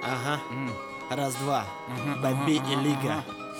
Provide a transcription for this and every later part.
Ага. Раз-два. Бэби и Лига.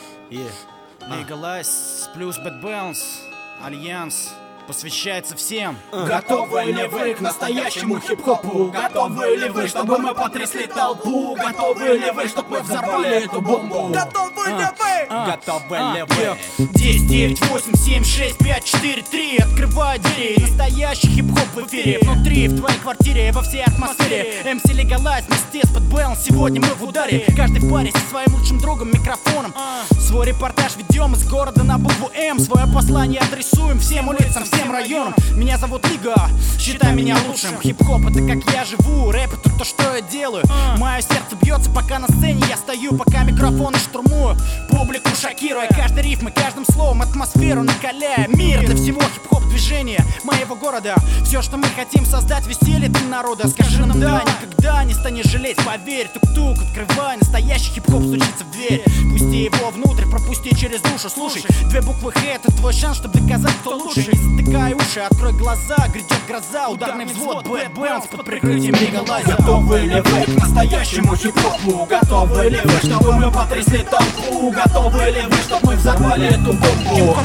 Legalize плюс Bad Bounce, Альянс посвящается всем. Готовы ли вы к настоящему хип-хопу? Готовы ли вы, чтобы мы потрясли толпу? Готовы ли вы, чтобы мы взорвали эту бомбу? Готовы ли вы? Готовы ли вы? 10, 9, 8, 7, 6, 5, 4, 3. Открывай двери. Настоящий хип-хоп в эфире. Внутри, в твоей квартире, во всей атмосфере. MC Legalize вместе с Bad Bounce. Сегодня мы в ударе. Каждый в паре со своим лучшим другом микрофоном. Свой репортаж ведем из города на букву М. Свое послание адресуем всем улицам, всем районам. Меня зовут Лига, считай меня лучшим. Хип-хоп это как я живу, рэп это то, что я делаю. Мое сердце бьется, пока на сцене я стою, пока микрофоны штурмую, публику шокируя каждой рифмой, каждым словом, атмосферу накаляя. Мир для всего хип-хоп движения моего города. Все, что мы хотим создать, веселье для народа. Скажи нам да, никогда не станешь жалеть, поверь. Тук-тук, открывай, настоящий хип-хоп стучится в дверь. Пусти его внутрь, пропусти через душу. Слушай, две буквы Х — это твой шанс, чтобы доказать, кто лучше. Не затыкай уши, открой глаза, грядет гроза. Ударный взвод, Bad Bounce под прикрытием Legalize. Готовы ли вы к настоящему хип-хопу? Готовы ли вы, чтобы мы потрясли толпу? Готовы ли вы, чтобы мы взорвали эту бомбу?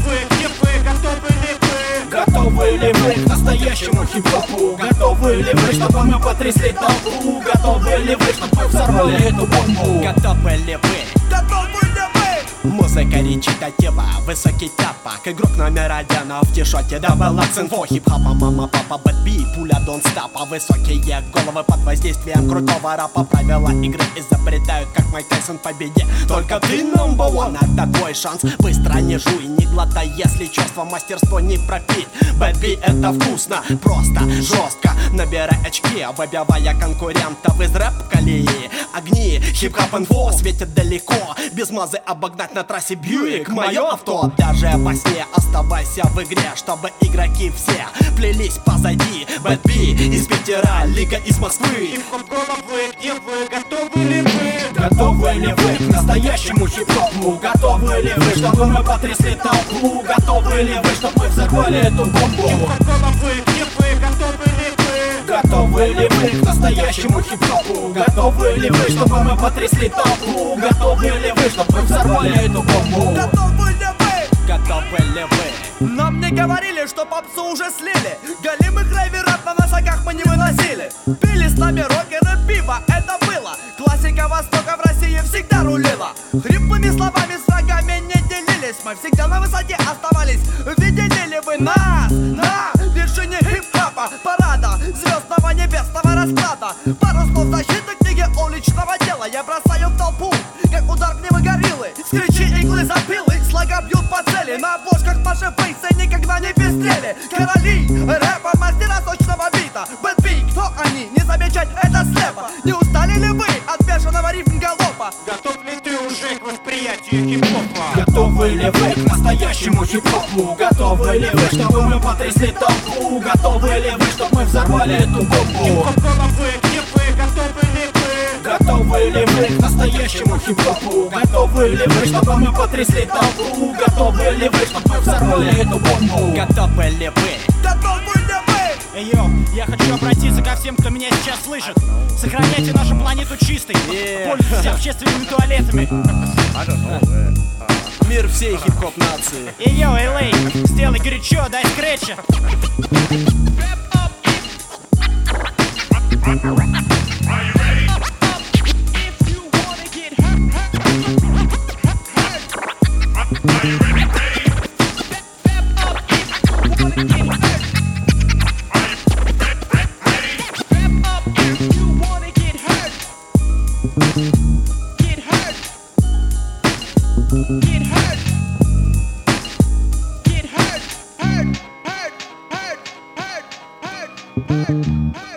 Готовы ли вы к настоящему хип-хопу? Готовы ли вы, чтобы мы потрясли толпу? Готовы ли вы, чтобы мы взорвали эту бомбу? Готовы ли вы? Готовы ли вы? Музыка речитатива, высокий тяпак. Игрок номер один в тишоте, дабл инфо. Хип-хопа, мама, папа, бэтби, пуля дон стапа. Высокие головы под воздействием крутого рапа. Правила игры изобретают, как Майк Тайсон в победе. Только ты number one, это твой шанс. Быстро не жуй, не глотай, если чувство, мастерство не пропить. Бэтби это вкусно, просто, жестко. Набирай очки, выбивая конкурентов из рэп-колеи. Огни, хип-хоп инфо светят далеко. Без мазы обогнать на трассе Бьюик мое авто. Даже во сне оставайся в игре, чтобы игроки все плелись позади. Бэтби из Питера, Лига из Москвы. Где вы? Готовы ли вы? Готовы ли вы к настоящему хип-хопу? Готовы ли вы, чтобы мы потрясли толпу? Готовы ли вы, чтобы мы взорвали эту бомбу? Где вы? Готовы ли вы? Готовы ли вы к настоящему хип-хопу? Готовы ли вы, чтобы мы потрясли толпу? Готовы ли вы, чтобы мы взорвали эту бомбу? Готовы ли вы? Готовы ли вы? Нам не говорили, что попсу уже слили. Голимых рейверов на носоках мы не выносили. Пили с нами рокеры пиво, это было. Классика Востока в России всегда рулила. Хриплыми словами с врагами не делились. Мы всегда на высоте оставались. Видели ли вы нас на вершине хип-хопа? Парада звездного небесного расклада. Пару слов защиты книги уличного дела. Я бросаю в толпу, как удар гнева гориллы. Скричи иглы запилы, слога бьют по цели. На обложках наши фейсы никогда не пестрели. Короли рэпа, мастера точного бита. Бэтби, кто они? Не замечать это слепо. Не устали ли вы от бешеного рифм-галопа? Готов ли ты уже к восприятию хип-хопа? Готовы ли вы к настоящему хип-хопу? Готовы ли вы, чтобы мы потрясли толпу? Готовы ли вы, чтобы мы взорвали эту бомбу? Где вы? Готовы ли вы? Готовы ли вы к настоящему хип-хопу? Готовы ли вы, чтобы мы потрясли толпу? Готовы ли вы, чтобы мы взорвали эту бомбу? Готовы ли вы? Готовы ли вы? Эй, йоу, я хочу обратиться ко всем, кто меня сейчас слышит. Сохраняйте нашу планету чистой. Пользуйтесь общественными туалетами. Мир всей хип-хоп нации. Эй, йоу, LA, сделай горячо, дай скретча. Get hurt.